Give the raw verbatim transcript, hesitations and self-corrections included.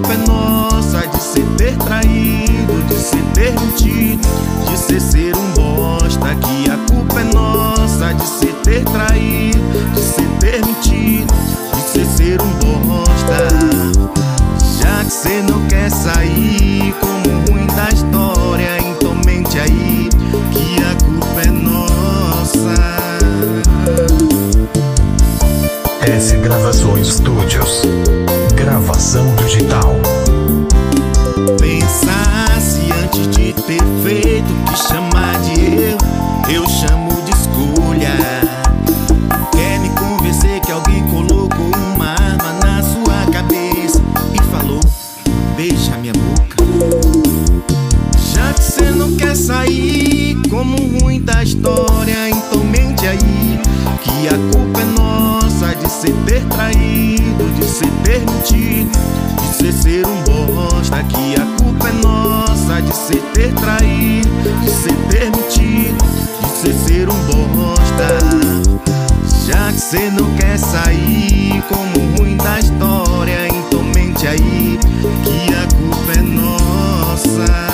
culpa é nossa de cê ter traído, de cê ter mentido, de cê ser um bosta. Que a culpa é nossa de cê ter traído, de cê ter mentido, de cê ser um bosta. Já que cê não quer sair como ruim da história, então mente aí que a culpa é nossa. S Gravações Studios. Gravação digital. Pensasse antes de ter feito o que chamar de erro, eu chamo de escolha. Quer me convencer que alguém colocou uma arma na sua cabeça e falou: beija minha boca. Já que cê não quer sair como ruim da história, então mente aí que a culpa é nossa de cê ter traído, de cê ter mentido, de cê ser um bosta. Que a culpa é nossa de cê ter traído, de cê ter mentido, de cê ser um bosta. Já que cê não quer sair como ruim da história, então mente aí que a culpa é nossa.